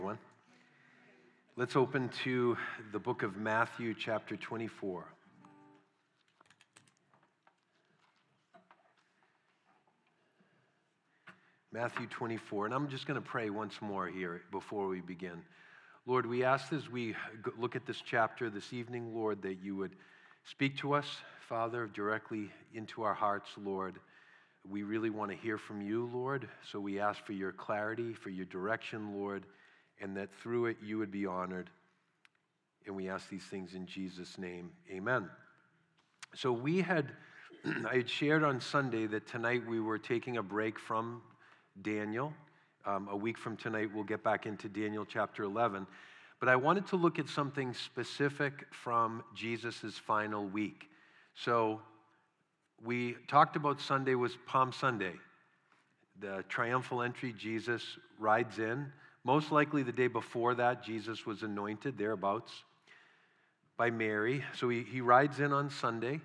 Everyone. Let's open to the book of Matthew, chapter 24. Matthew 24, and I'm just going to pray once more here before we begin. Lord, we ask as we look at this chapter this evening, Lord, that you would speak to us, Father, directly into our hearts, Lord. We really want to hear from you, Lord, so we ask for your clarity, for your direction, Lord, and that through it you would be honored. And we ask these things in Jesus' name. Amen. So I had shared on Sunday that tonight we were taking a break from Daniel. A week from tonight we'll get back into Daniel chapter 11. But I wanted to look at something specific from Jesus' final week. So we talked about Sunday was Palm Sunday. The triumphal entry, Jesus rides in. Most likely the day before that, Jesus was anointed, thereabouts, by Mary. So he rides in on Sunday.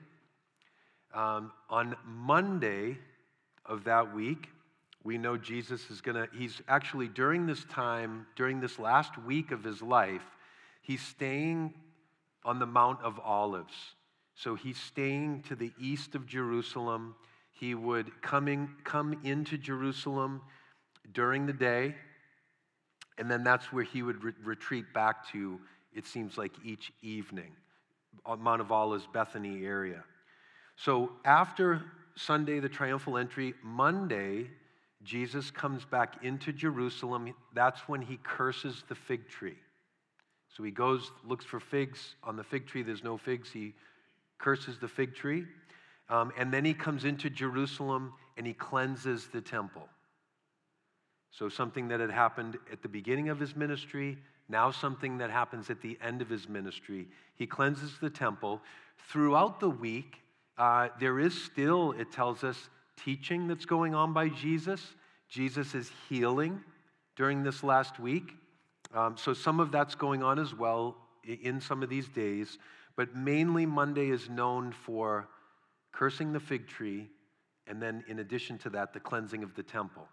On Monday of that week, we know Jesus he's actually during this last week of his life, he's staying on the Mount of Olives. So he's staying to the east of Jerusalem. He would come into Jerusalem during the day, and then that's where he would retreat back to, it seems like, each evening, on Mount of Olives, Bethany area. So after Sunday, the triumphal entry, Monday, Jesus comes back into Jerusalem. That's when he curses the fig tree. So he goes, looks for figs. On the fig tree, there's no figs. He curses the fig tree. And then he comes into Jerusalem and he cleanses the temple. So something that had happened at the beginning of his ministry, now something that happens at the end of his ministry. He cleanses the temple. Throughout the week, there is still, it tells us, teaching that's going on by Jesus. Jesus is healing during this last week. So some of that's going on as well in some of these days. But mainly Monday is known for cursing the fig tree, and then in addition to that, the cleansing of the temple.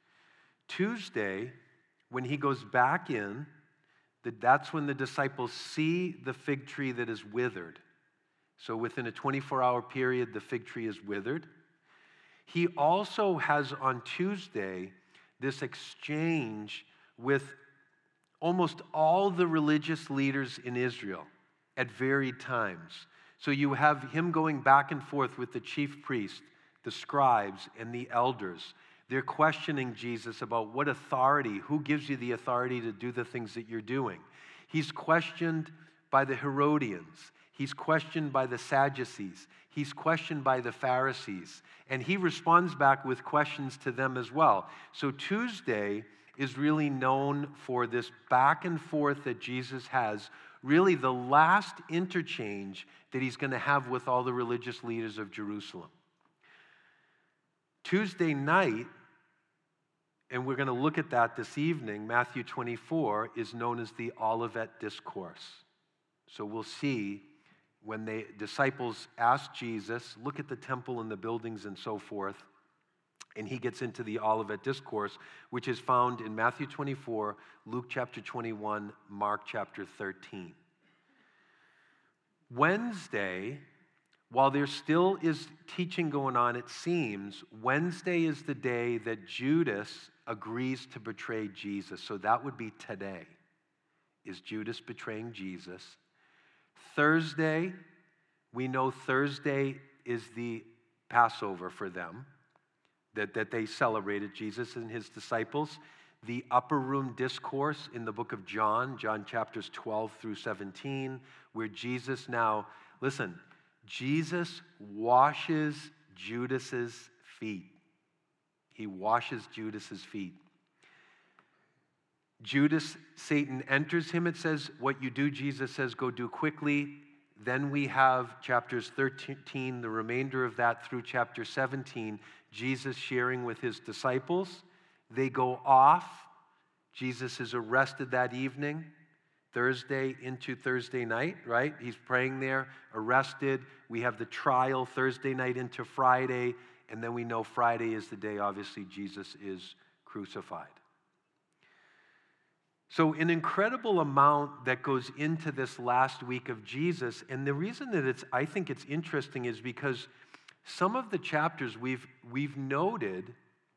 Tuesday, when he goes back in, that's when the disciples see the fig tree that is withered. So within a 24-hour period, the fig tree is withered. He also has on Tuesday this exchange with almost all the religious leaders in Israel at varied times. So you have him going back and forth with the chief priest, the scribes, and the elders. They're questioning Jesus about what authority, who gives you the authority to do the things that you're doing. He's questioned by the Herodians. He's questioned by the Sadducees. He's questioned by the Pharisees. And he responds back with questions to them as well. So Tuesday is really known for this back and forth that Jesus has, really the last interchange that he's going to have with all the religious leaders of Jerusalem. Tuesday night, and we're going to look at that this evening, Matthew 24 is known as the Olivet Discourse. So we'll see when the disciples ask Jesus, look at the temple and the buildings and so forth, and he gets into the Olivet Discourse, which is found in Matthew 24, Luke chapter 21, Mark chapter 13. Wednesday, while there still is teaching going on, it seems, Wednesday is the day that Judas agrees to betray Jesus. So that would be today, is Judas betraying Jesus. Thursday, we know Thursday is the Passover for them, that they celebrated Jesus and his disciples. The upper room discourse in the book of John chapters 12 through 17, where Jesus now, listen, Jesus washes Judas's feet. He washes Judas's feet. Judas, Satan enters him, it says, what you do, Jesus says, go do quickly. Then we have chapters 13, the remainder of that through chapter 17, Jesus sharing with his disciples. They go off. Jesus is arrested that evening, Thursday into Thursday night, right? He's praying there, arrested. We have the trial Thursday night into Friday, and then we know Friday is the day, obviously, Jesus is crucified. So an incredible amount that goes into this last week of Jesus. And the reason that I think it's interesting is because some of the chapters we've noted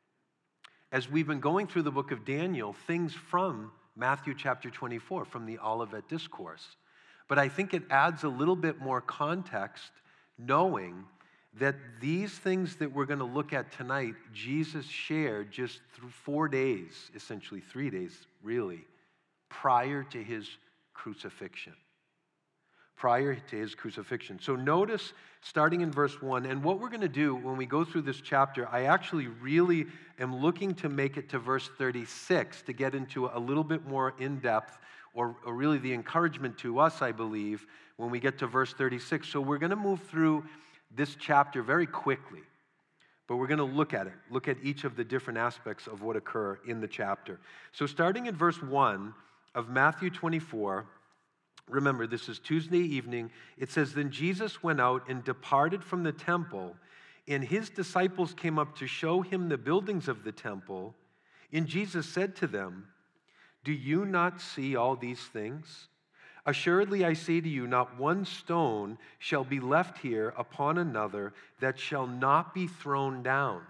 as we've been going through the book of Daniel, things from Matthew chapter 24, from the Olivet Discourse. But I think it adds a little bit more context knowing that these things that we're going to look at tonight, Jesus shared just through 4 days, essentially 3 days, really, prior to his crucifixion. Prior to his crucifixion. So notice, starting in verse 1, and what we're going to do when we go through this chapter, I actually really am looking to make it to verse 36 to get into a little bit more in-depth, or really the encouragement to us, I believe, when we get to verse 36. So we're going to move through this chapter very quickly, but we're going to look at each of the different aspects of what occur in the chapter. So starting in verse 1 of Matthew 24, remember, this is Tuesday evening. It says, "Then Jesus went out and departed from the temple, and his disciples came up to show him the buildings of the temple. And Jesus said to them, 'Do you not see all these things? Assuredly, I say to you, not one stone shall be left here upon another that shall not be thrown down.'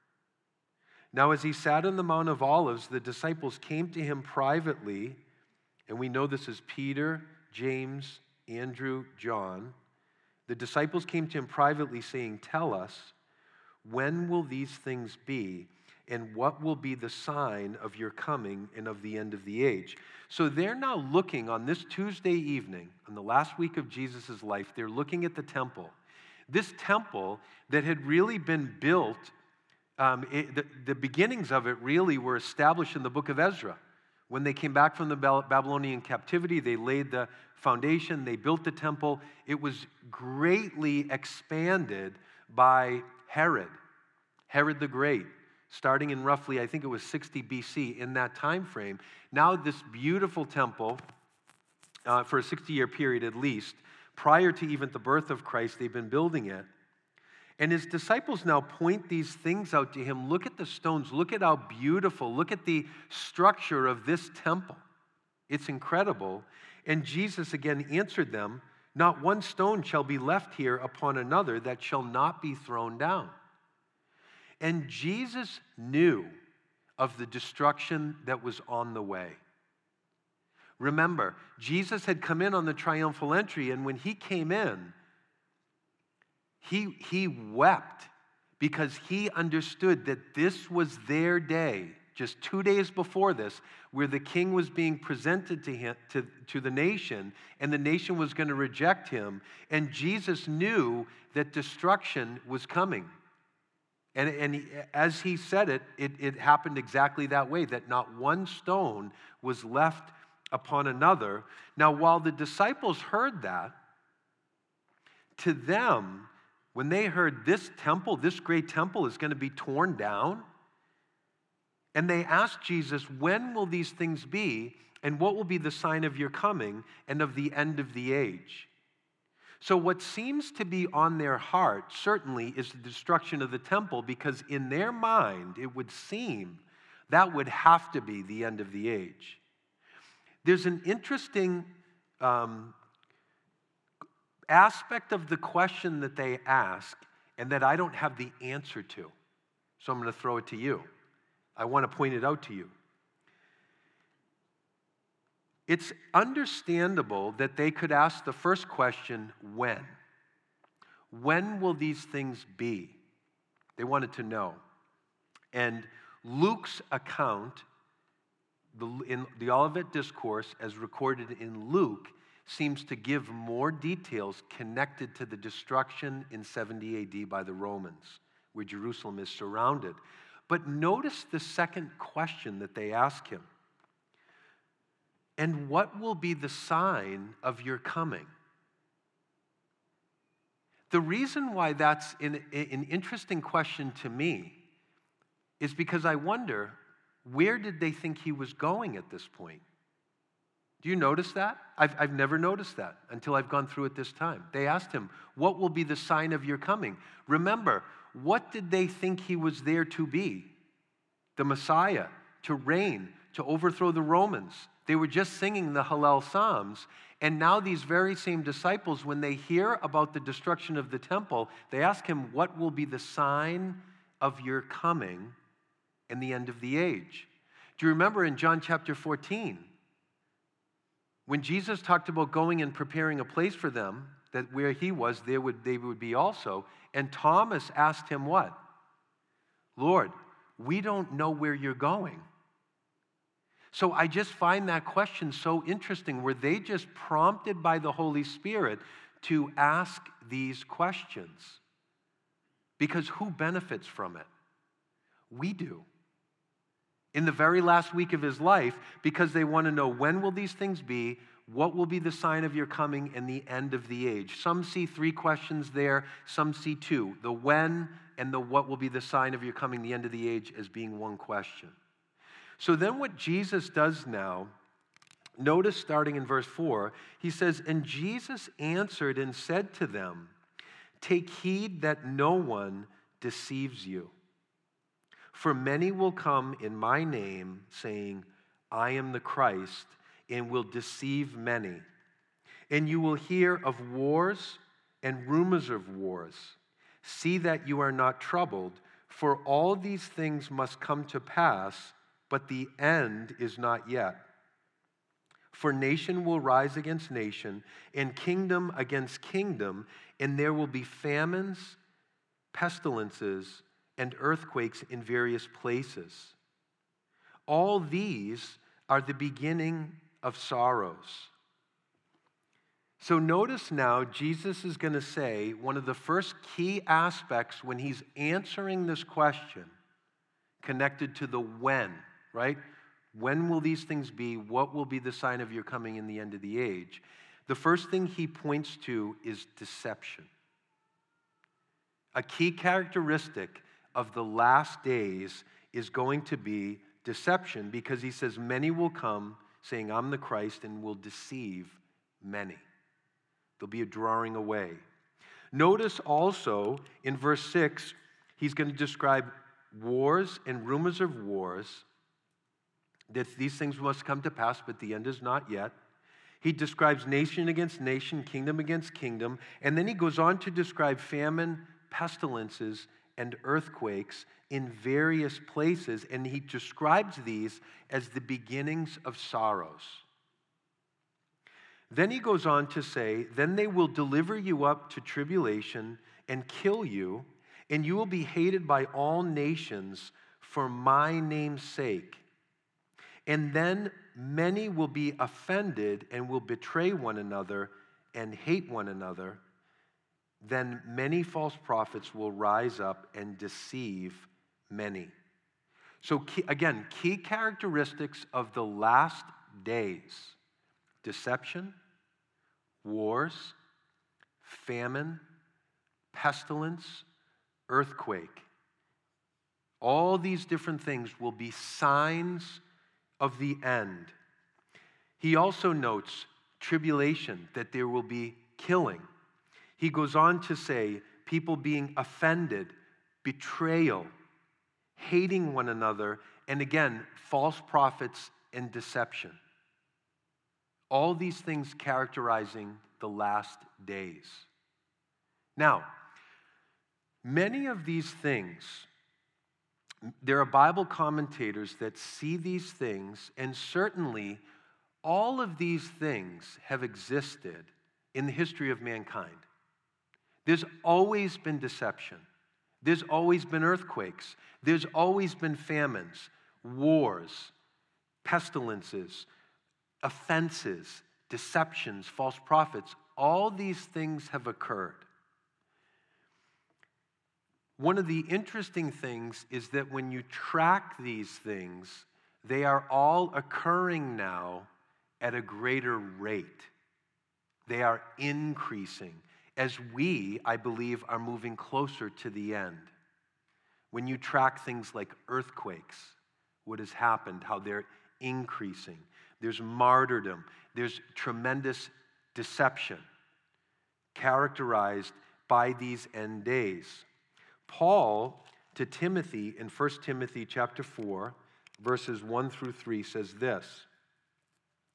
Now, as he sat on the Mount of Olives, the disciples came to him privately," and we know this is Peter, James, Andrew, John. "The disciples came to him privately, saying, 'Tell us, when will these things be? And what will be the sign of your coming and of the end of the age?'" So they're now looking on this Tuesday evening, on the last week of Jesus' life, they're looking at the temple. This temple that had really been built, the beginnings of it really were established in the book of Ezra. When they came back from the Babylonian captivity, they laid the foundation, they built the temple. It was greatly expanded by Herod the Great, starting in roughly, I think it was 60 BC, in that time frame. Now this beautiful temple, for a 60-year period at least, prior to even the birth of Christ, they've been building it. And his disciples now point these things out to him. Look at the stones. Look at how beautiful. Look at the structure of this temple. It's incredible. And Jesus again answered them, "Not one stone shall be left here upon another that shall not be thrown down." And Jesus knew of the destruction that was on the way. Remember, Jesus had come in on the triumphal entry, and when he came in, he wept because he understood that this was their day, just 2 days before this, where the king was being presented to him, to the nation, and the nation was going to reject him. And Jesus knew that destruction was coming. And as he said it, it happened exactly that way, that not one stone was left upon another. Now, while the disciples heard that, to them, when they heard this temple, this great temple is going to be torn down, and they asked Jesus, "When will these things be, and what will be the sign of your coming and of the end of the age?" So what seems to be on their heart, certainly, is the destruction of the temple, because in their mind, it would seem that would have to be the end of the age. There's an interesting aspect of the question that they ask, and that I don't have the answer to. So I'm going to throw it to you. I want to point it out to you. It's understandable that they could ask the first question, when? When will these things be? They wanted to know. And Luke's account, in the Olivet Discourse, as recorded in Luke, seems to give more details connected to the destruction in 70 AD by the Romans, where Jerusalem is surrounded. But notice the second question that they ask him. "And what will be the sign of your coming?" The reason why that's an interesting question to me is because I wonder, where did they think he was going at this point? Do you notice that? I've never noticed that until I've gone through it this time. They asked him, "What will be the sign of your coming?" Remember, what did they think he was there to be? The Messiah, to reign, to overthrow the Romans, They were just singing the Hallel Psalms. And now these very same disciples, when they hear about the destruction of the temple, they ask him, what will be the sign of your coming and the end of the age? Do you remember in John chapter 14, when Jesus talked about going and preparing a place for them, that where he was, they would be also. And Thomas asked him what? Lord, we don't know where you're going. So I just find that question so interesting. Were they just prompted by the Holy Spirit to ask these questions? Because who benefits from it? We do. In the very last week of his life, because they want to know, when will these things be? What will be the sign of your coming and the end of the age? Some see 3 questions there, some see 2. The when and the what will be the sign of your coming, the end of the age, as being one question. So then what Jesus does now, notice starting in verse 4, he says, and Jesus answered and said to them, take heed that no one deceives you. For many will come in my name, saying, I am the Christ, and will deceive many. And you will hear of wars and rumors of wars. See that you are not troubled, for all these things must come to pass, but the end is not yet. For nation will rise against nation, and kingdom against kingdom, and there will be famines, pestilences, and earthquakes in various places. All these are the beginning of sorrows. So notice now, Jesus is going to say one of the first key aspects when he's answering this question connected to the when, right? When will these things be? What will be the sign of your coming in the end of the age? The first thing he points to is deception. A key characteristic of the last days is going to be deception, because he says many will come saying, I'm the Christ, and will deceive many. There'll be a drawing away. Notice also in verse 6, he's going to describe wars and rumors of wars, that these things must come to pass, but the end is not yet. He describes nation against nation, kingdom against kingdom, and then he goes on to describe famine, pestilences, and earthquakes in various places, and he describes these as the beginnings of sorrows. Then he goes on to say, then they will deliver you up to tribulation and kill you, and you will be hated by all nations for my name's sake. And then many will be offended and will betray one another and hate one another. Then many false prophets will rise up and deceive many. So again, key characteristics of the last days: deception, wars, famine, pestilence, earthquake. All these different things will be signs of the end. He also notes tribulation, that there will be killing. He goes on to say people being offended, betrayal, hating one another, and again, false prophets and deception. All these things characterizing the last days. Now, many of these things, there are Bible commentators that see these things, and certainly all of these things have existed in the history of mankind. There's always been deception. There's always been earthquakes. There's always been famines, wars, pestilences, offenses, deceptions, false prophets. All these things have occurred. One of the interesting things is that when you track these things, they are all occurring now at a greater rate. They are increasing as we, I believe, are moving closer to the end. When you track things like earthquakes, what has happened, how they're increasing. There's martyrdom. There's tremendous deception characterized by these end days. Paul to Timothy in 1 Timothy chapter 4, verses 1 through 3 says this: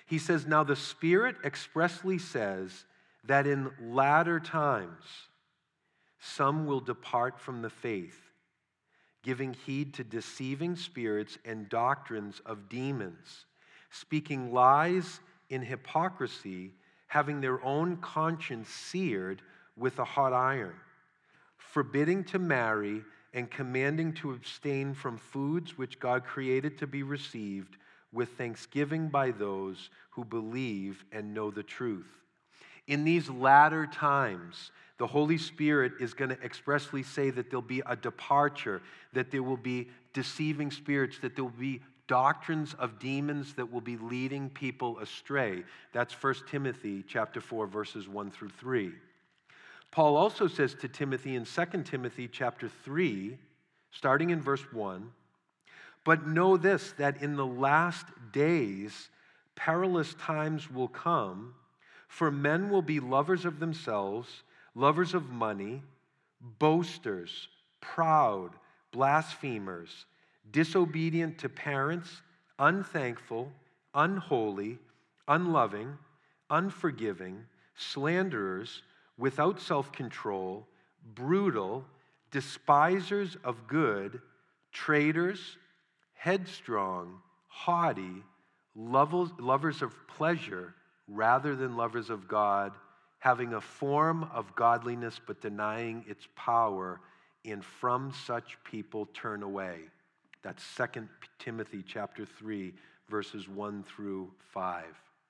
He says, now the Spirit expressly says that in latter times some will depart from the faith, giving heed to deceiving spirits and doctrines of demons, speaking lies in hypocrisy, having their own conscience seared with a hot iron, forbidding to marry and commanding to abstain from foods which God created to be received with thanksgiving by those who believe and know the truth. In these latter times, the Holy Spirit is going to expressly say that there'll be a departure, that there will be deceiving spirits, that there will be doctrines of demons that will be leading people astray. That's 1 Timothy chapter 4, verses 1 through 3. Paul also says to Timothy in 2 Timothy chapter 3, starting in verse 1, but know this, that in the last days perilous times will come, for men will be lovers of themselves, lovers of money, boasters, proud, blasphemers, disobedient to parents, unthankful, unholy, unloving, unforgiving, slanderers, without self-control, brutal, despisers of good, traitors, headstrong, haughty, lovers of pleasure rather than lovers of God, having a form of godliness but denying its power, and from such people turn away. That's 2 Timothy chapter 3, verses 1 through 5.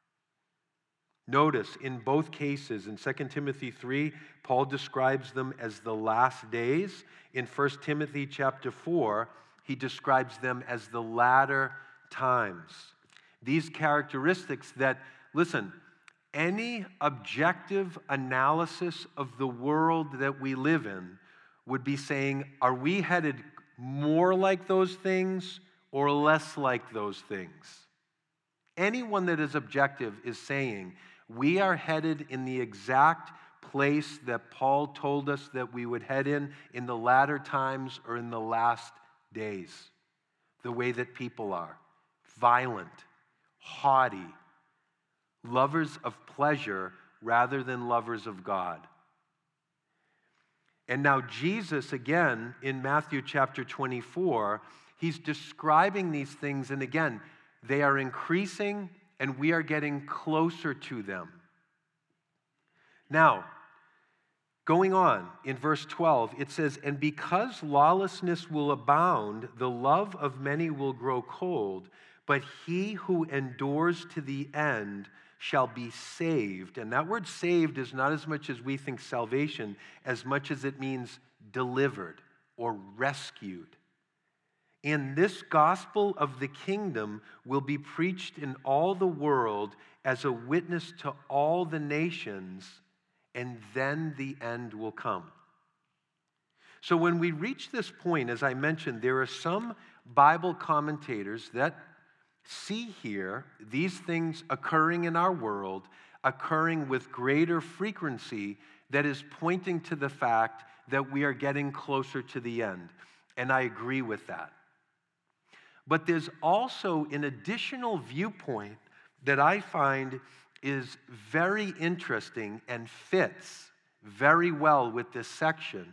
Notice, in both cases, in 2 Timothy 3, Paul describes them as the last days. In 1 Timothy chapter 4, he describes them as the latter times. These characteristics that, listen, any objective analysis of the world that we live in would be saying, are we headed more like those things or less like those things? Anyone that is objective is saying, we are headed in the exact place that Paul told us that we would head in the latter times or in the last days. The way that people are. Violent, haughty, lovers of pleasure rather than lovers of God. And now Jesus, again, in Matthew chapter 24, he's describing these things, and again, they are increasing and we are getting closer to them. Now, going on in verse 12, it says, and because lawlessness will abound, the love of many will grow cold, but he who endures to the end shall be saved. And that word saved is not as much as we think salvation, as much as it means delivered or rescued. And this gospel of the kingdom will be preached in all the world as a witness to all the nations, and then the end will come. So when we reach this point, as I mentioned, there are some Bible commentators that see here these things occurring in our world, occurring with greater frequency, that is pointing to the fact that we are getting closer to the end. And I agree with that. But there's also an additional viewpoint that I find is very interesting and fits very well with this section.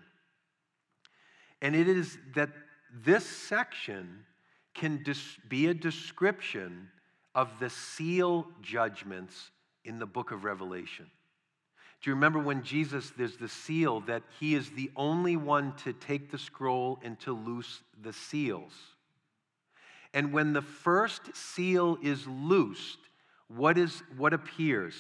And it is that this section can be a description of the seal judgments in the book of Revelation. Do you remember when Jesus, there's the seal that he is the only one to take the scroll and to loose the seals? And when the first seal is loosed, what appears?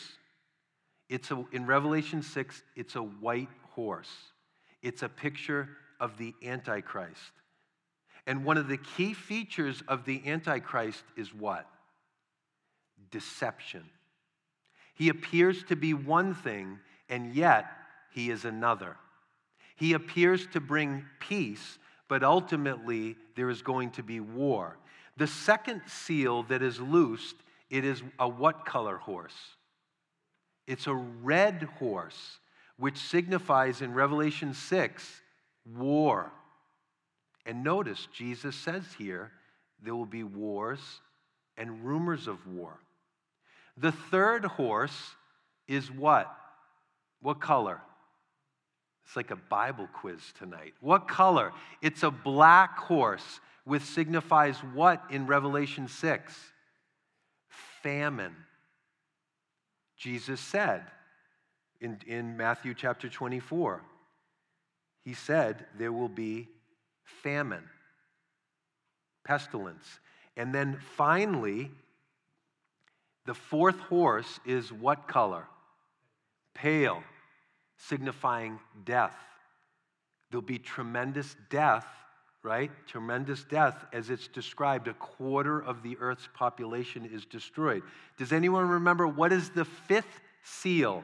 In Revelation 6, it's a white horse. It's a picture of the Antichrist. And one of the key features of the Antichrist is what? Deception. He appears to be one thing, and yet he is another. He appears to bring peace, but ultimately there is going to be war. The second seal that is loosed, it is a what color horse? It's a red horse, which signifies in Revelation 6, war. And notice, Jesus says here, there will be wars and rumors of war. The third horse is what? What color? It's like a Bible quiz tonight. What color? It's a black horse, which signifies what in Revelation 6? Famine. Jesus said in Matthew chapter 24, he said there will be famine, pestilence. And then finally, the fourth horse is what color? Pale, signifying death. There'll be tremendous death, right? Tremendous death as it's described. A quarter of the earth's population is destroyed. Does anyone remember what is the fifth seal?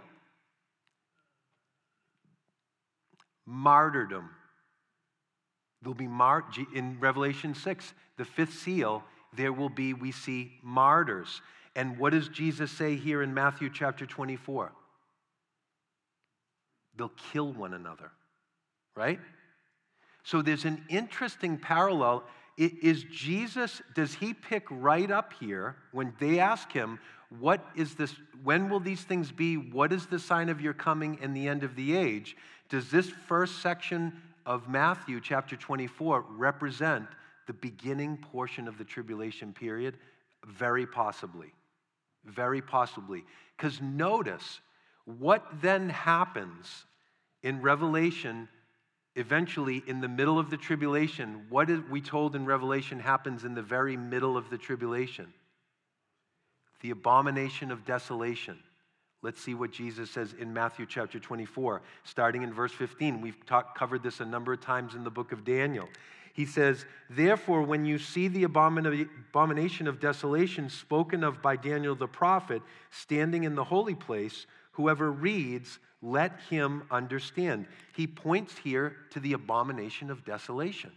Martyrdom. There'll be in Revelation 6, the fifth seal, there will be, we see, martyrs. And what does Jesus say here in Matthew chapter 24? They'll kill one another, right? So there's an interesting parallel. Is Jesus, does he pick right up here when they ask him, what is this, when will these things be? What is the sign of your coming and the end of the age? Does this first section of Matthew chapter 24 represent the beginning portion of the tribulation period? Very possibly. Very possibly. Because notice, what then happens in Revelation, eventually in the middle of the tribulation? What is we told in Revelation happens in the very middle of the tribulation? The abomination of desolation. Let's see what Jesus says in Matthew chapter 24, starting in verse 15. We've covered this a number of times in the book of Daniel. He says, therefore, when you see the abomination of desolation spoken of by Daniel the prophet standing in the holy place, whoever reads, let him understand. He points here to the abomination of desolation.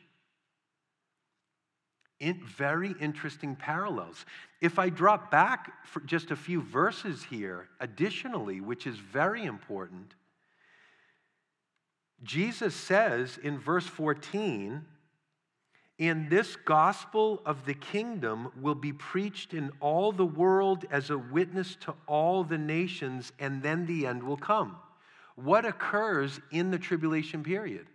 Very interesting parallels. If I drop back for just a few verses here, additionally, which is very important, Jesus says in verse 14, and this gospel of the kingdom will be preached in all the world as a witness to all the nations, and then the end will come. What occurs in the tribulation period?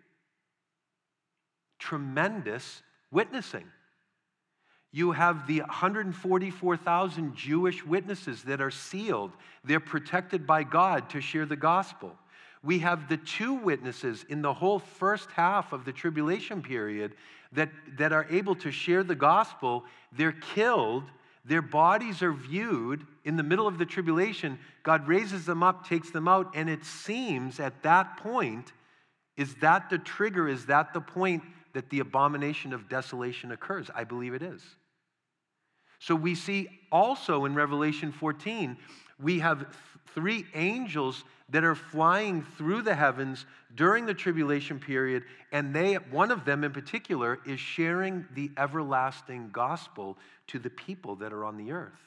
Tremendous witnessing. You have the 144,000 Jewish witnesses that are sealed. They're protected by God to share the gospel. We have the two witnesses in the whole first half of the tribulation period that are able to share the gospel. They're killed. Their bodies are viewed in the middle of the tribulation. God raises them up, takes them out, and it seems at that point, is that the trigger? Is that the point that the abomination of desolation occurs? I believe it is. So we see also in Revelation 14, we have three angels that are flying through the heavens during the tribulation period, and one of them in particular is sharing the everlasting gospel to the people that are on the earth.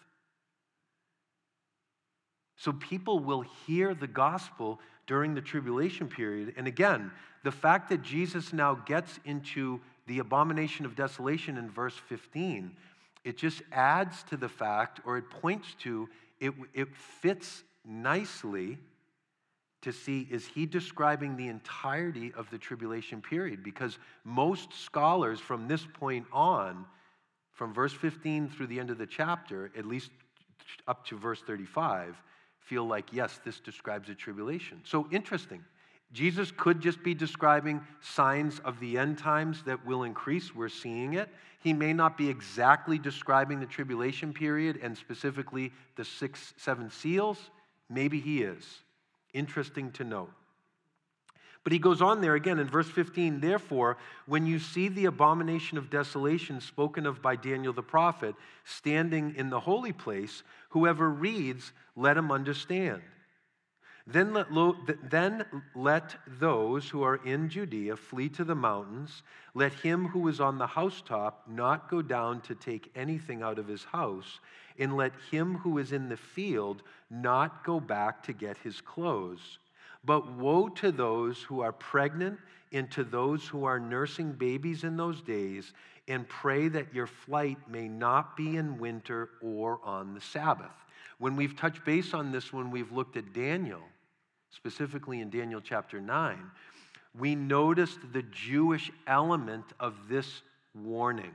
So people will hear the gospel during the tribulation period. And again, the fact that Jesus now gets into the abomination of desolation in verse 15, it just adds to the fact, or it points to, it fits nicely to see, is he describing the entirety of the tribulation period? Because most scholars from this point on, from verse 15 through the end of the chapter, at least up to verse 35, feel like, yes, this describes a tribulation. So interesting. Jesus could just be describing signs of the end times that will increase. We're seeing it. He may not be exactly describing the tribulation period and specifically the 7 seals. Maybe he is. Interesting to note. But he goes on there again in verse 15, therefore, when you see the abomination of desolation spoken of by Daniel the prophet standing in the holy place, whoever reads, let him understand. Then let those who are in Judea flee to the mountains. Let him who is on the housetop not go down to take anything out of his house. And let him who is in the field not go back to get his clothes. But woe to those who are pregnant and to those who are nursing babies in those days, and pray that your flight may not be in winter or on the Sabbath. When we've touched base on this, when we've looked at Daniel, specifically in Daniel chapter 9, we noticed the Jewish element of this warning.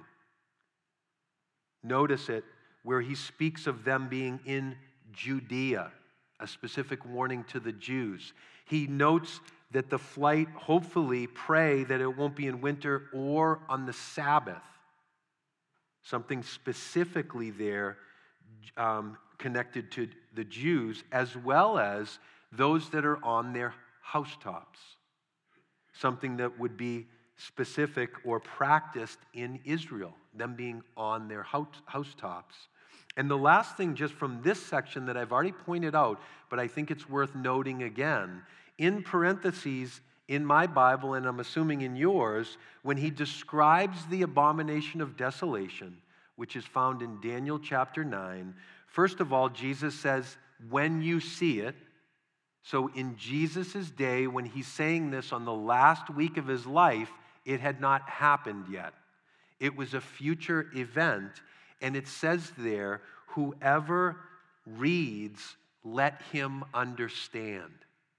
Notice it where he speaks of them being in Judea, a specific warning to the Jews. He notes that the flight, hopefully, pray that it won't be in winter or on the Sabbath. Something specifically there connected to the Jews, as well as those that are on their housetops. Something that would be specific or practiced in Israel, them being on their housetops. And the last thing just from this section that I've already pointed out, but I think it's worth noting again, in parentheses in my Bible, and I'm assuming in yours, when he describes the abomination of desolation, which is found in Daniel chapter 9, first of all, Jesus says, when you see it. So in Jesus' day, when he's saying this on the last week of his life, it had not happened yet. It was a future event, and it says there, whoever reads, let him understand.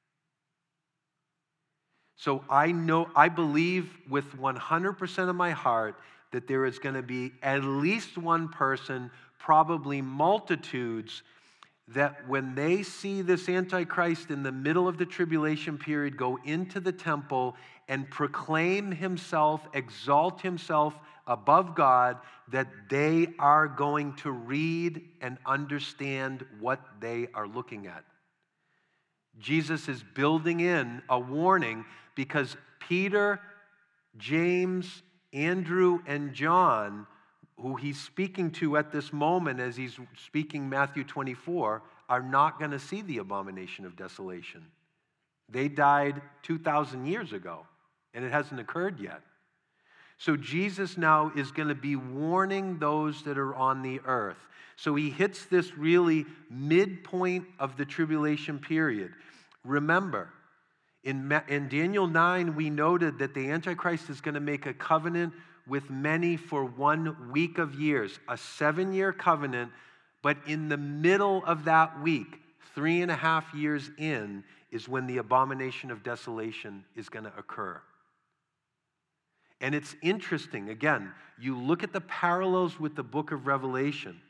So I believe with 100% of my heart that there is going to be at least one person, probably multitudes, that when they see this Antichrist in the middle of the tribulation period go into the temple and proclaim himself, exalt himself above God, that they are going to read and understand what they are looking at. Jesus is building in a warning because Peter, James, Andrew, and John, who he's speaking to at this moment as he's speaking Matthew 24, are not going to see the abomination of desolation. They died 2,000 years ago, and it hasn't occurred yet. So Jesus now is going to be warning those that are on the earth. So he hits this really midpoint of the tribulation period. Remember, in Daniel 9, we noted that the Antichrist is going to make a covenant with many for 1 week of years, a 7-year covenant, but in the middle of that week, 3.5 years in, is when the abomination of desolation is going to occur. And it's interesting, again, you look at the parallels with the book of Revelation.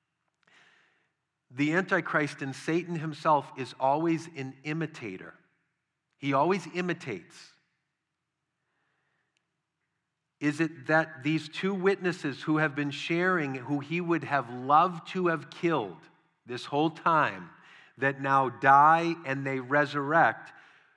The Antichrist and Satan himself is always an imitator. He always imitates. Is it that these two witnesses who have been sharing, who he would have loved to have killed this whole time, that now die and they resurrect?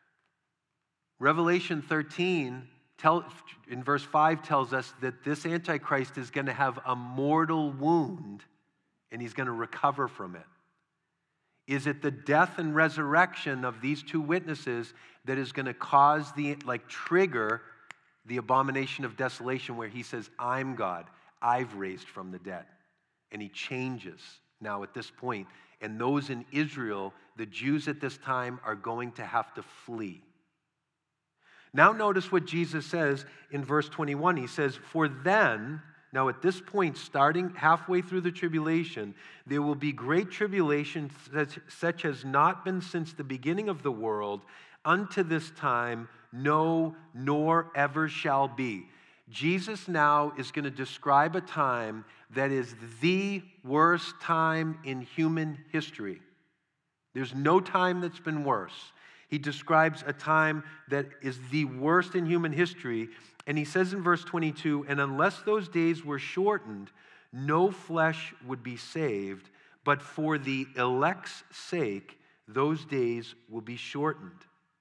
Revelation 13 in verse 5 tells us that this Antichrist is going to have a mortal wound and he's going to recover from it. Is it the death and resurrection of these two witnesses that is going to cause trigger the abomination of desolation where he says, I'm God, I've raised from the dead? And he changes now at this point. And those in Israel, the Jews at this time, are going to have to flee. Now notice what Jesus says in verse 21. He says, for then, now at this point, starting halfway through the tribulation, there will be great tribulation such as not been since the beginning of the world unto this time, no, nor ever shall be. Jesus now is going to describe a time that is the worst time in human history. There's no time that's been worse. He describes a time that is the worst in human history, and he says in verse 22, and unless those days were shortened, no flesh would be saved, but for the elect's sake, those days will be shortened.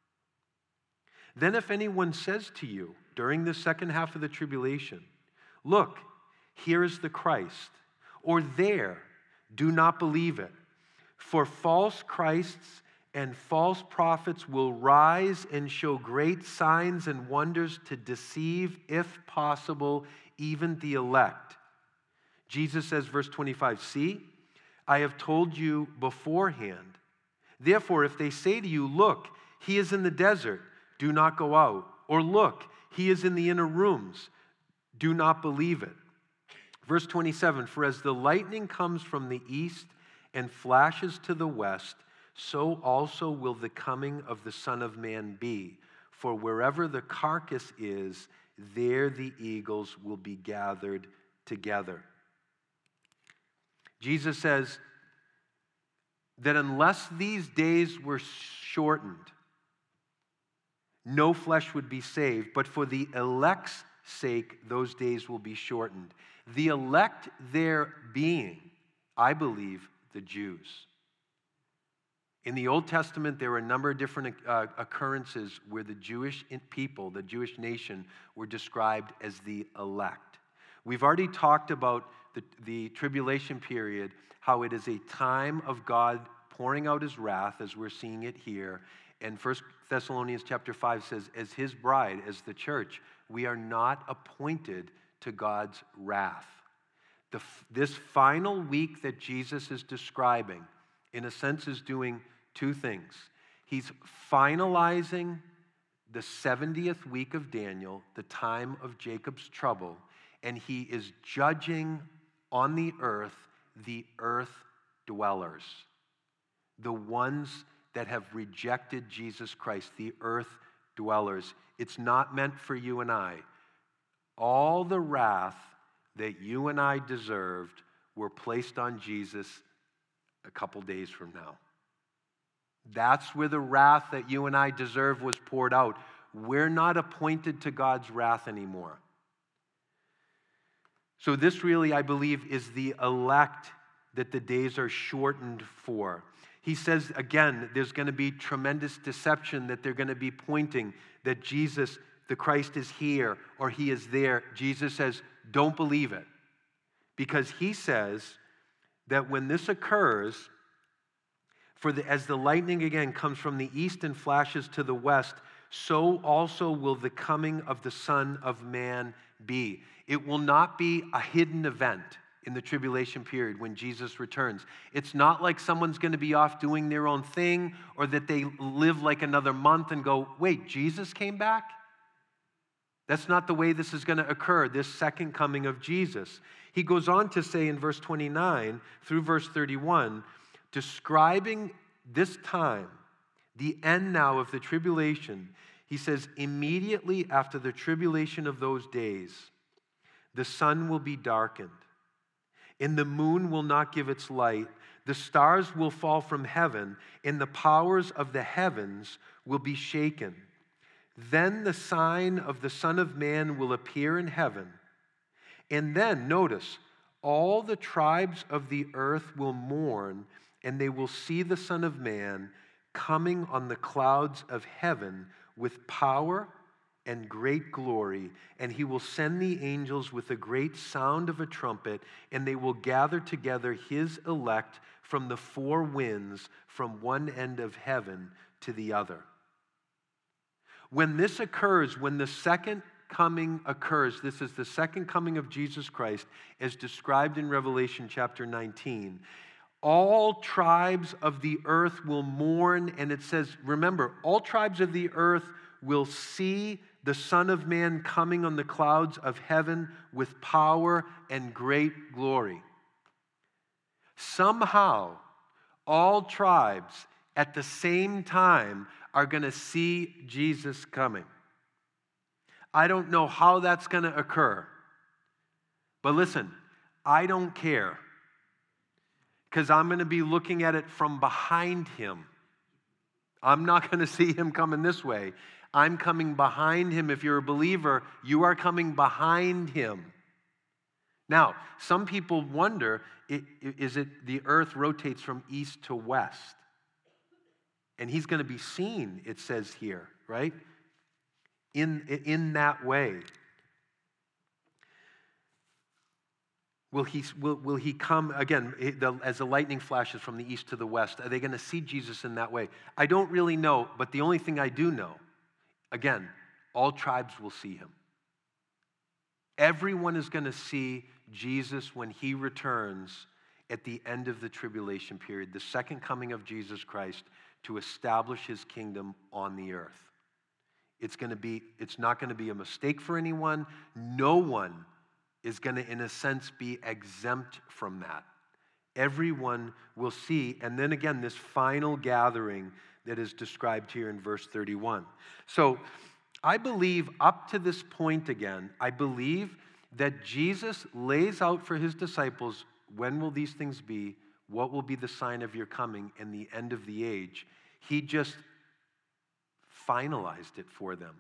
Then if anyone says to you during the second half of the tribulation, look, here is the Christ, or there, do not believe it. For false Christs and false prophets will rise and show great signs and wonders to deceive, if possible, even the elect. Jesus says, verse 25, see, I have told you beforehand. Therefore, if they say to you, look, he is in the desert, do not go out. Or look, he is in the inner rooms, do not believe it. Verse 27, for as the lightning comes from the east and flashes to the west, so also will the coming of the Son of Man be. For wherever the carcass is, there the eagles will be gathered together. Jesus says that unless these days were shortened, no flesh would be saved, but for the elect's sake, those days will be shortened. The elect there being, I believe, the Jews. In the Old Testament, there were a number of different occurrences where the Jewish people, the Jewish nation, were described as the elect. We've already talked about the tribulation period, how it is a time of God pouring out his wrath, as we're seeing it here. And 1 Thessalonians chapter 5 says, as his bride, as the church, we are not appointed to God's wrath. This final week that Jesus is describing, in a sense, is doing two things. He's finalizing the 70th week of Daniel, the time of Jacob's trouble, and he is judging on the earth dwellers, the ones that have rejected Jesus Christ, the earth dwellers. It's not meant for you and I. All the wrath that you and I deserved were placed on Jesus a couple days from now. That's where the wrath that you and I deserve was poured out. We're not appointed to God's wrath anymore. So this really, I believe, is the elect that the days are shortened for. He says, again, there's going to be tremendous deception, that they're going to be pointing that Jesus, the Christ, is here or he is there. Jesus says, don't believe it. Because he says that when this occurs, as the lightning again comes from the east and flashes to the west, so also will the coming of the Son of Man be. It will not be a hidden event in the tribulation period when Jesus returns. It's not like someone's going to be off doing their own thing, or that they live like another month and go, wait, Jesus came back? That's not the way this is going to occur, this second coming of Jesus. He goes on to say in verse 29 through verse 31, describing this time, the end now of the tribulation, he says, immediately after the tribulation of those days, the sun will be darkened, and the moon will not give its light. The stars will fall from heaven, and the powers of the heavens will be shaken. Then the sign of the Son of Man will appear in heaven. And then, notice, all the tribes of the earth will mourn, and they will see the Son of Man coming on the clouds of heaven with power and great glory, and he will send the angels with a great sound of a trumpet, and they will gather together his elect from the four winds, from one end of heaven to the other. When this occurs, when the second coming occurs, this is the second coming of Jesus Christ, as described in Revelation chapter 19, all tribes of the earth will mourn, and it says, remember, all tribes of the earth will see the Son of Man coming on the clouds of heaven with power and great glory. Somehow, all tribes at the same time are going to see Jesus coming. I don't know how that's going to occur. But listen, I don't care, because I'm going to be looking at it from behind him. I'm not going to see him coming this way. I'm coming behind him. If you're a believer, you are coming behind him. Now, some people wonder, is it the earth rotates from east to west? And he's going to be seen, it says here, right? In that way. Will he come, again, as the lightning flashes from the east to the west? Are they going to see Jesus in that way? I don't really know, but the only thing I do know, again, all tribes will see him. Everyone is going to see Jesus when he returns at the end of the tribulation period, the second coming of Jesus Christ to establish his kingdom on the earth. It's not going to be a mistake for anyone. No one is going to, in a sense, be exempt from that. Everyone will see. And then again, this final gathering that is described here in verse 31. So I believe up to this point again, I believe that Jesus lays out for his disciples, when will these things be? What will be the sign of your coming and the end of the age? He just finalized it for them.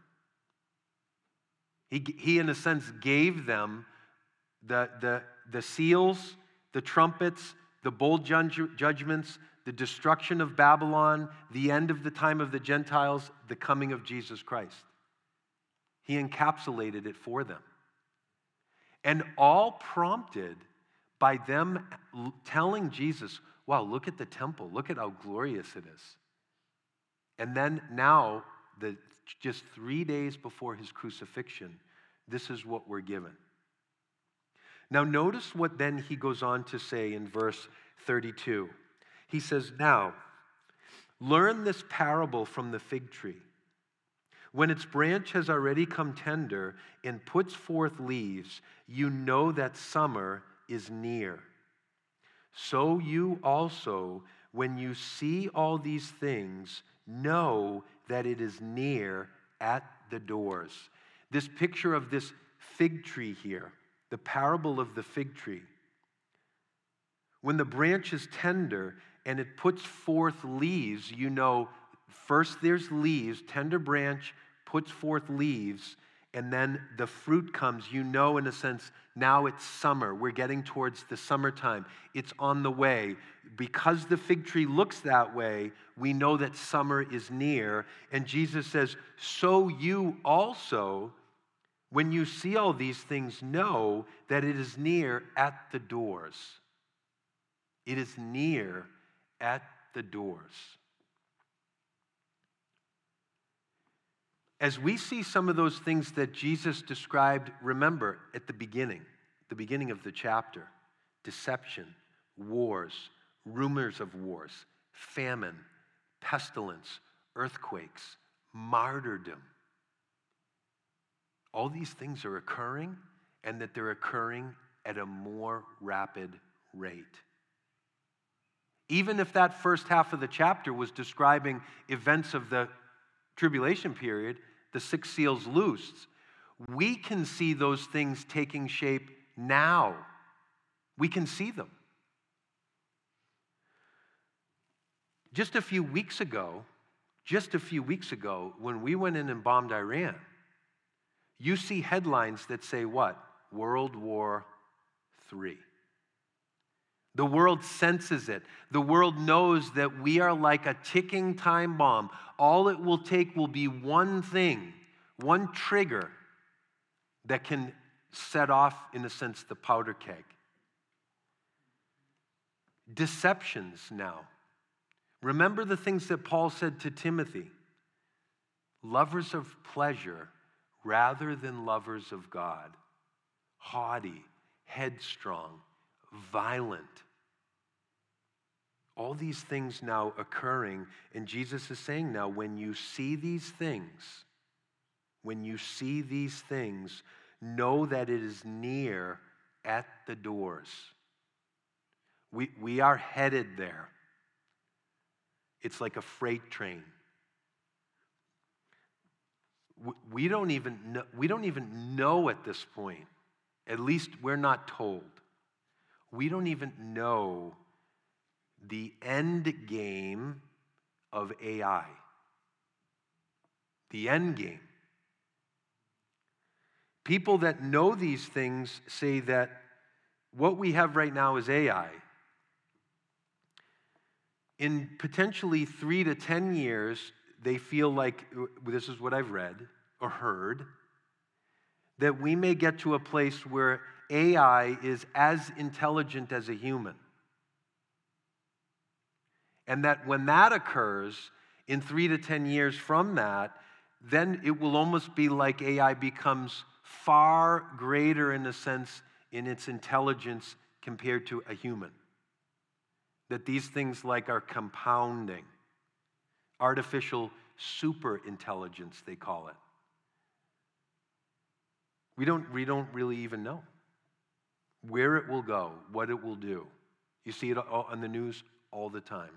He in a sense, gave them the seals, the trumpets, the bowl judgments, the destruction of Babylon, the end of the time of the Gentiles, the coming of Jesus Christ. He encapsulated it for them. And all prompted by them telling Jesus, wow, look at the temple. Look at how glorious it is. And then now, just 3 days before his crucifixion, this is what we're given. Now notice what then he goes on to say in verse 32. He says, now, learn this parable from the fig tree. When its branch has already come tender and puts forth leaves, you know that summer is near. So you also, when you see all these things, know that it is near at the doors. This picture of this fig tree here, the parable of the fig tree. When the branch is tender and it puts forth leaves, you know, first there's leaves, tender branch puts forth leaves, and then the fruit comes. You know, in a sense, now it's summer. We're getting towards the summertime. It's on the way. Because the fig tree looks that way, we know that summer is near. And Jesus says, so you also, when you see all these things, know that it is near at the doors. It is near at the doors. As we see some of those things that Jesus described, remember, at the beginning of the chapter, deception, wars, rumors of wars, famine, pestilence, earthquakes, martyrdom. All these things are occurring, and that they're occurring at a more rapid rate. Even if that first half of the chapter was describing events of the tribulation period, the 6 seals loosed, we can see those things taking shape now. We can see them. Just a few weeks ago, when we went in and bombed Iran, you see headlines that say what? World War III. The world senses it. The world knows that we are like a ticking time bomb. All it will take will be one thing, one trigger that can set off, in a sense, the powder keg. Deceptions now. Remember the things that Paul said to Timothy. Lovers of pleasure rather than lovers of God. Haughty, headstrong, violent. All these things now occurring, and Jesus is saying now, when you see these things, know that it is near at the doors. We are headed there. It's like a freight train. We don't even know at this point, at least we're not told. We don't even know the end game of AI. The end game. People that know these things say that what we have right now is AI. In potentially 3 to 10 years, they feel like, this is what I've read or heard, that we may get to a place where AI is as intelligent as a human. And that when that occurs, in 3 to 10 years from that, then it will almost be like AI becomes far greater, in a sense, in its intelligence compared to a human. That these things like are compounding. Artificial superintelligence, they call it. We don't really even know where it will go, what it will do. You see it on the news all the time.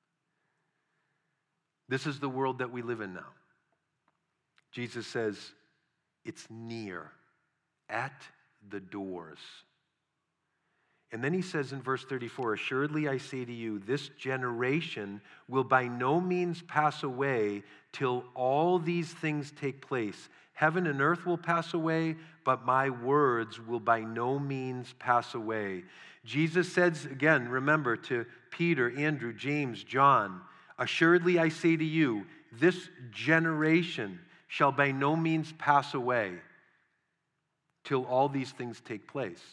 This is the world that we live in now. Jesus says, it's near, at the doors. And then he says in verse 34, assuredly I say to you, this generation will by no means pass away till all these things take place. Heaven and earth will pass away, but my words will by no means pass away. Jesus says, again, remember, to Peter, Andrew, James, John, assuredly I say to you, this generation shall by no means pass away till all these things take place.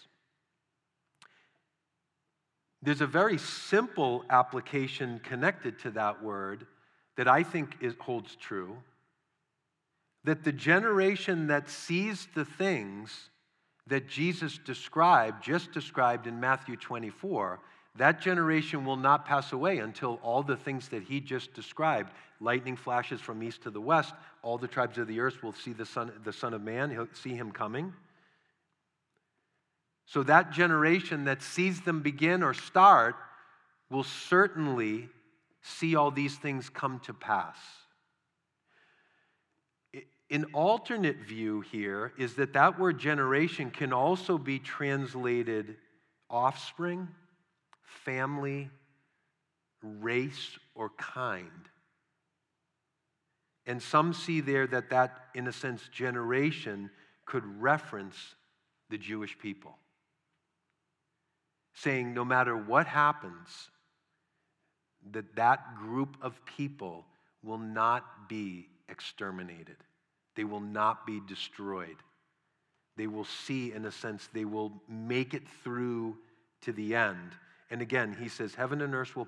There's a very simple application connected to that word that I think holds true, that the generation that sees the things that Jesus just described in Matthew 24, that generation will not pass away until all the things that he just described, lightning flashes from east to the west, all the tribes of the earth will see the Son of Man, he'll see him coming. So that generation that sees them begin or start will certainly see all these things come to pass. An alternate view here is that word generation can also be translated offspring, family, race, or kind. And some see there that, in a sense, generation could reference the Jewish people, saying no matter what happens, that group of people will not be exterminated. They will not be destroyed. They will see, in a sense, they will make it through to the end. And again, he says, heaven and earth will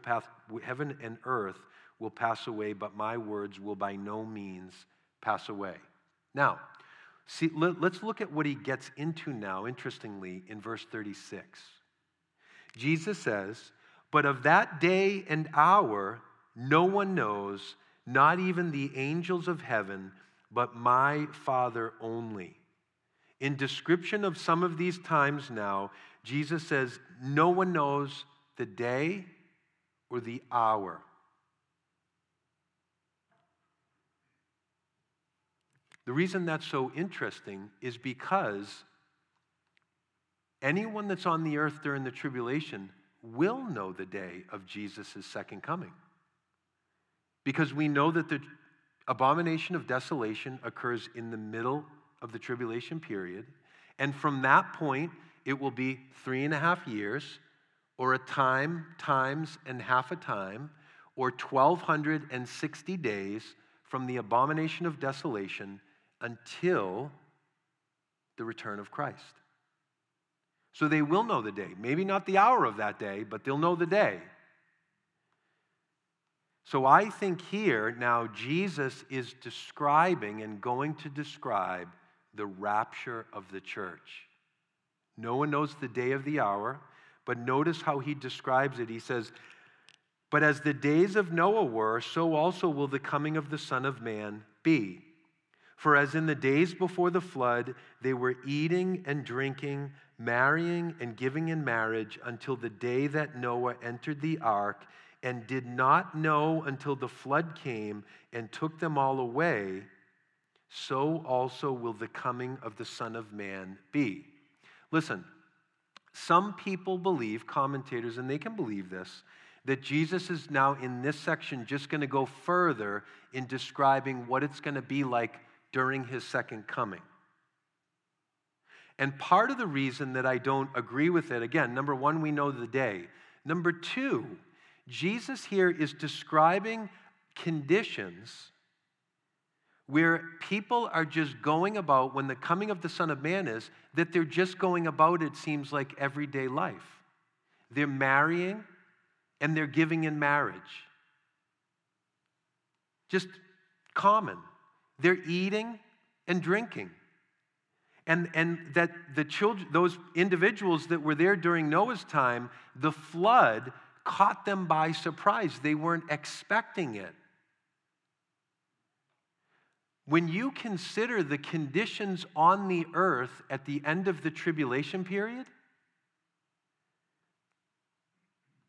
pass away, but my words will by no means pass away. Now, see, let's look at what he gets into now, interestingly, in verse 36. Jesus says, but of that day and hour no one knows, not even the angels of heaven, but my Father only. In description of some of these times now, Jesus says, no one knows the day or the hour. The reason that's so interesting is because anyone that's on the earth during the tribulation will know the day of Jesus' second coming. Because we know that the abomination of desolation occurs in the middle of the tribulation period. And from that point, it will be 3.5 years, or a time, times, and half a time, or 1,260 days from the abomination of desolation until the return of Christ. So they will know the day. Maybe not the hour of that day, but they'll know the day. So I think here now Jesus is describing and going to describe the rapture of the church. No one knows the day of the hour, but notice how he describes it. He says, but as the days of Noah were, so also will the coming of the Son of Man be. For as in the days before the flood, they were eating and drinking, marrying and giving in marriage until the day that Noah entered the ark, and did not know until the flood came and took them all away, so also will the coming of the Son of Man be. Listen, some people believe, commentators, and they can believe this, that Jesus is now in this section just going to go further in describing what it's going to be like during his second coming. And part of the reason that I don't agree with it, again, number one, we know the day. Number two, Jesus here is describing conditions where people are just going about, when the coming of the Son of Man is, that they're just going about, it seems like, everyday life. They're marrying and they're giving in marriage. Just common. They're eating and drinking. And that the children, those individuals that were there during Noah's time, the flood caught them by surprise. They weren't expecting it. When you consider the conditions on the earth at the end of the tribulation period,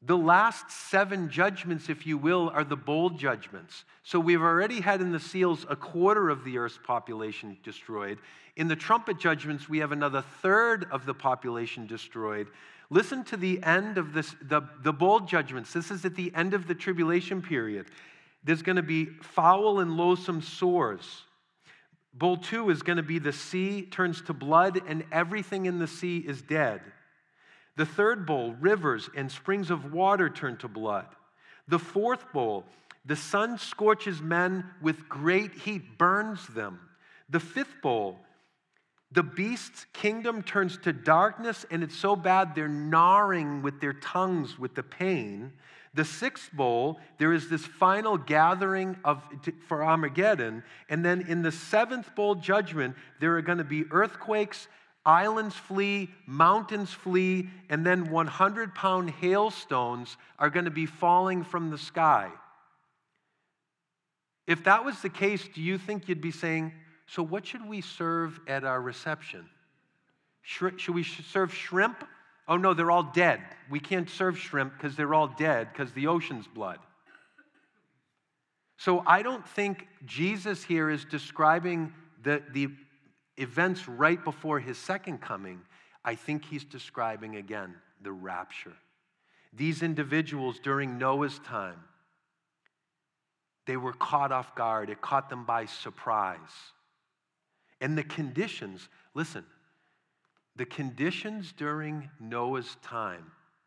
The last 7 judgments, if you will, are the bowl judgments. So we've already had in the seals a quarter of the earth's population destroyed. In the trumpet judgments, we have another third of the population destroyed. Listen to the end of this, the bowl judgments. This is at the end of the tribulation period. There's going to be foul and loathsome sores. Bowl 2 is going to be the sea turns to blood and everything in the sea is dead. The third bowl, rivers and springs of water turn to blood. The fourth bowl, the sun scorches men with great heat, burns them. The fifth bowl, the beast's kingdom turns to darkness, and it's so bad they're gnawing with their tongues with the pain. The sixth bowl, there is this final gathering for Armageddon. And then in the seventh bowl judgment, there are going to be earthquakes, islands flee, mountains flee, and then 100-pound hailstones are going to be falling from the sky. If that was the case, do you think you'd be saying, so what should we serve at our reception? Should we serve shrimp? Oh no, they're all dead. We can't serve shrimp because they're all dead because the ocean's blood. So I don't think Jesus here is describing the events right before his second coming. I think he's describing again the rapture. These individuals during Noah's time, they were caught off guard. It caught them by surprise. And the conditions, listen, the conditions during Noah's time,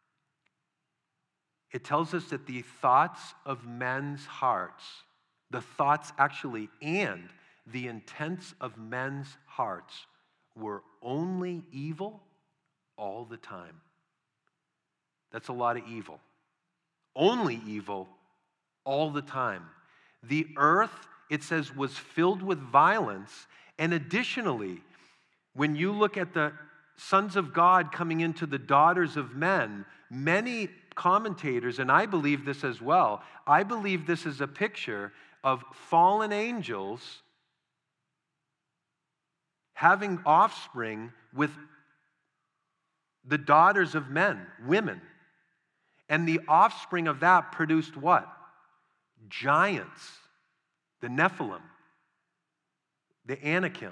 it tells us that the thoughts of men's hearts, the thoughts actually and the intents of men's hearts were only evil all the time. That's a lot of evil. Only evil all the time. The earth, it says, was filled with violence. And additionally, when you look at the sons of God coming into the daughters of men, many commentators, and I believe this as well, I believe this is a picture of fallen angels having offspring with the daughters of men, women. And the offspring of that produced what? Giants, the Nephilim, the Anakim.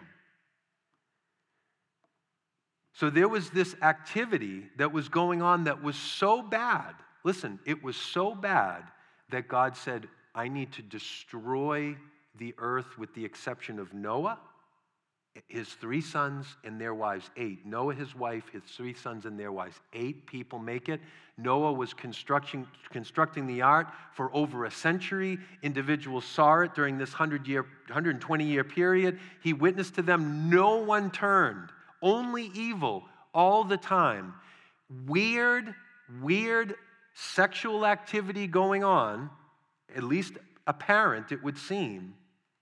So there was this activity that was going on that was so bad. Listen, it was so bad that God said, I need to destroy the earth with the exception of Noah, his 3 sons and their wives, 8. Noah, his wife, his 3 sons and their wives. 8 people make it. Noah was constructing the ark for over a century. Individuals saw it during this 120-year period. He witnessed to them. No one turned. Only evil all the time. Weird sexual activity going on, at least apparent it would seem.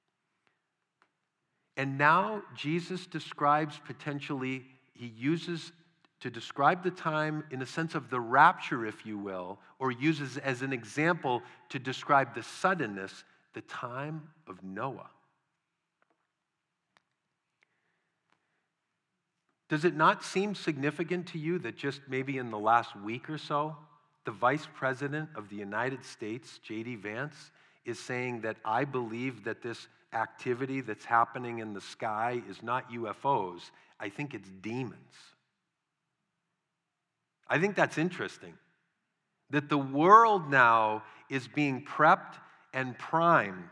And now Jesus describes potentially, he uses to describe the time in a sense of the rapture, if you will, or uses as an example to describe the suddenness, the time of Noah. Does it not seem significant to you that just maybe in the last week or so, the Vice President of the United States, J.D. Vance, is saying that I believe that this activity that's happening in the sky is not UFOs. I think it's demons. I think that's interesting. That the world now is being prepped and primed.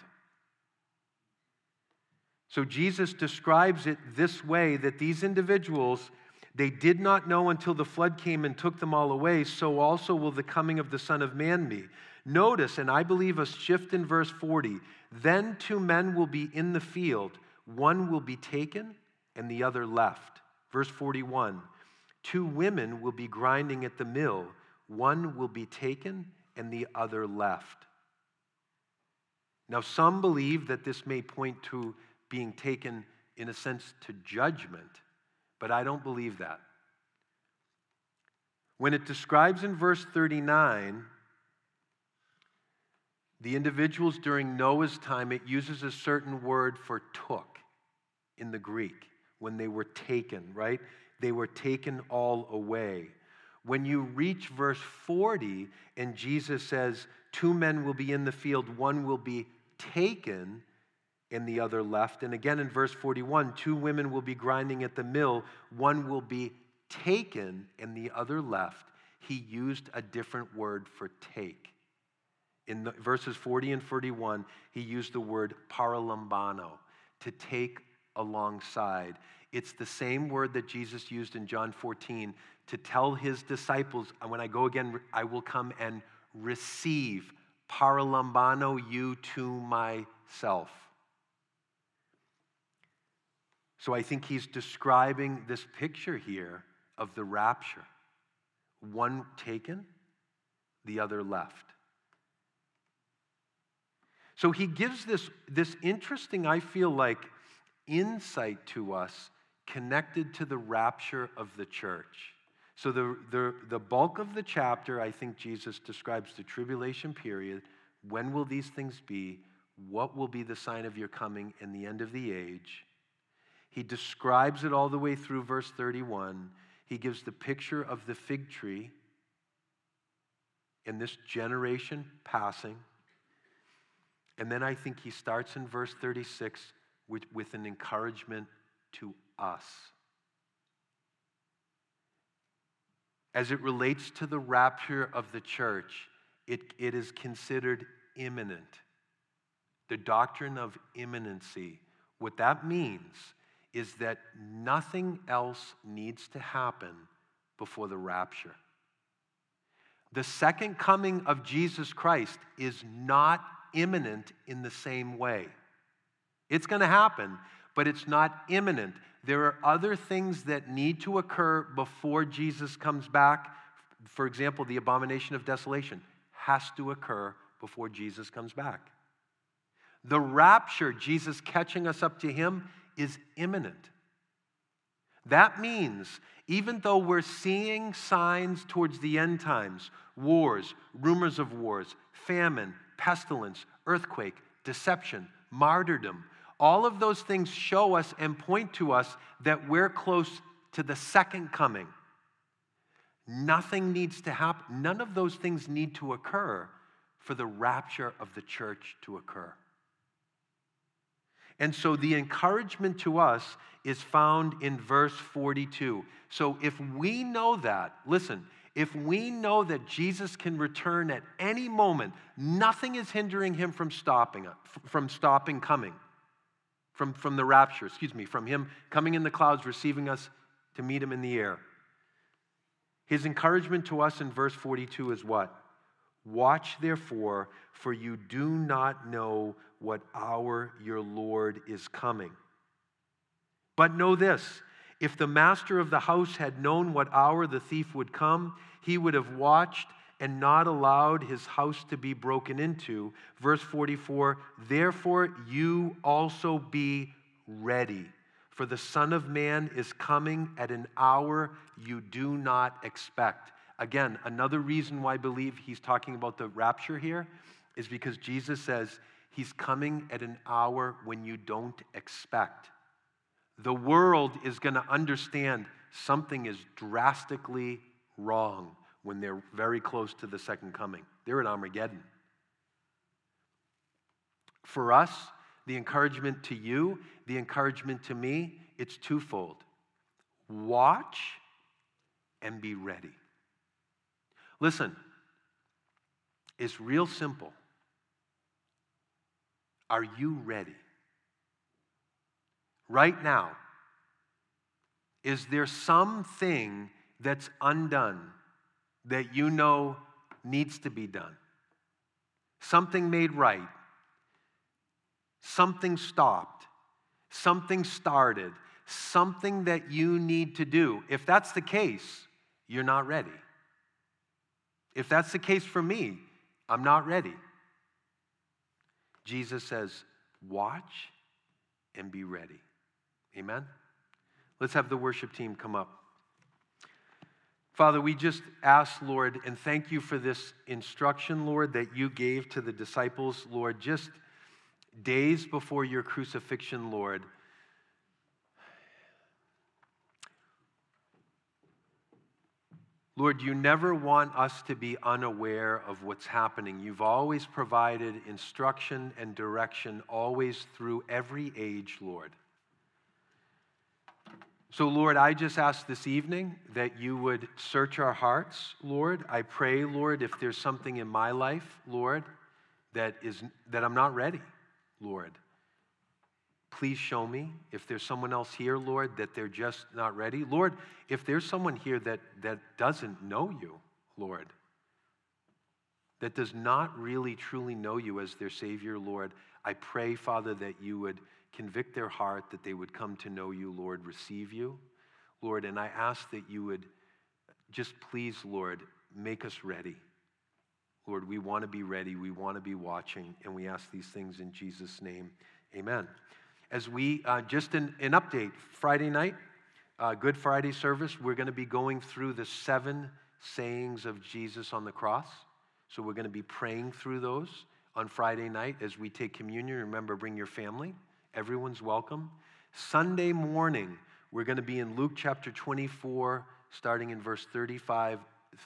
So Jesus describes it this way, that these individuals, they did not know until the flood came and took them all away, so also will the coming of the Son of Man be. Notice, and I believe a shift in verse 40, then 2 men will be in the field, one will be taken and the other left. Verse 41, 2 women will be grinding at the mill, one will be taken and the other left. Now some believe that this may point to being taken in a sense to judgment, but I don't believe that. When it describes in verse 39, the individuals during Noah's time, it uses a certain word for took in the Greek, when they were taken, right? They were taken all away. When you reach verse 40 and Jesus says, 2 men will be in the field, one will be taken and the other left. And again in verse 41, 2 women will be grinding at the mill, one will be taken and the other left. He used a different word for take. In verses 40 and 41, he used the word paralambano, to take alongside. It's the same word that Jesus used in John 14 to tell his disciples, when I go again, I will come and receive, paralambano you to myself. So I think he's describing this picture here of the rapture. One taken, the other left. So he gives this interesting, I feel like, insight to us connected to the rapture of the church. So the bulk of the chapter, I think Jesus describes the tribulation period. When will these things be? What will be the sign of your coming and the end of the age? He describes it all the way through verse 31. He gives the picture of the fig tree in this generation passing. And then I think he starts in verse 36 with an encouragement to us. As it relates to the rapture of the church, it is considered imminent. The doctrine of imminency. What that means is that nothing else needs to happen before the rapture. The second coming of Jesus Christ is not imminent in the same way. It's going to happen, but it's not imminent. There are other things that need to occur before Jesus comes back. For example, the abomination of desolation has to occur before Jesus comes back. The rapture, Jesus catching us up to him, is imminent. That means even though we're seeing signs towards the end times, wars, rumors of wars, famine, pestilence, earthquake, deception, martyrdom, all of those things show us and point to us that we're close to the second coming. Nothing needs to happen. None of those things need to occur for the rapture of the church to occur. And so the encouragement to us is found in verse 42. So if we know that, listen, if we know that Jesus can return at any moment, nothing is hindering him from stopping coming, from the rapture, from him coming in the clouds, receiving us to meet him in the air. His encouragement to us in verse 42 is what? Watch therefore, for you do not know what hour your Lord is coming. But know this, if the master of the house had known what hour the thief would come, he would have watched and not allowed his house to be broken into. Verse 44, therefore you also be ready, for the Son of Man is coming at an hour you do not expect. Again, another reason why I believe he's talking about the rapture here is because Jesus says he's coming at an hour when you don't expect. The world is going to understand something is drastically wrong when they're very close to the second coming. They're at Armageddon. For us, the encouragement to you, the encouragement to me, it's twofold. Watch and be ready. Listen, it's real simple. Are you ready? Right now, is there something that's undone that you know needs to be done? Something made right. Something stopped. Something started. Something that you need to do. If that's the case, you're not ready. If that's the case for me, I'm not ready. Jesus says, watch and be ready. Amen? Let's have the worship team come up. Father, we just ask, Lord, and thank you for this instruction, Lord, that you gave to the disciples, Lord, just days before your crucifixion, Lord. Lord, you never want us to be unaware of what's happening. You've always provided instruction and direction, always through every age, Lord. So, Lord, I just ask this evening that you would search our hearts, Lord. I pray, Lord, if there's something in my life, Lord, that I'm not ready, Lord, please show me. If there's someone else here, Lord, that they're just not ready, Lord, if there's someone here that doesn't know you, Lord, that does not really truly know you as their Savior, Lord, I pray, Father, that you would convict their heart, that they would come to know you, Lord, receive you, Lord, and I ask that you would just please, Lord, make us ready. Lord, we want to be ready, we want to be watching, and we ask these things in Jesus' name, amen. As we, just an update, Friday night, Good Friday service, we're going to be going through the 7 sayings of Jesus on the cross. So we're going to be praying through those on Friday night as we take communion. Remember, bring your family. Everyone's welcome. Sunday morning, we're going to be in Luke chapter 24, starting in verse 13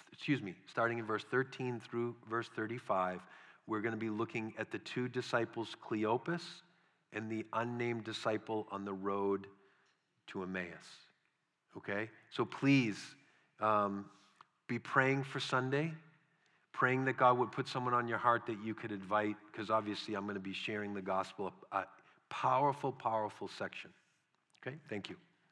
through verse 35. We're going to be looking at the 2 disciples, Cleopas and the unnamed disciple on the road to Emmaus. Okay? So please be praying for Sunday, praying that God would put someone on your heart that you could invite, because obviously I'm going to be sharing the gospel, a powerful, powerful section. Okay? Thank you.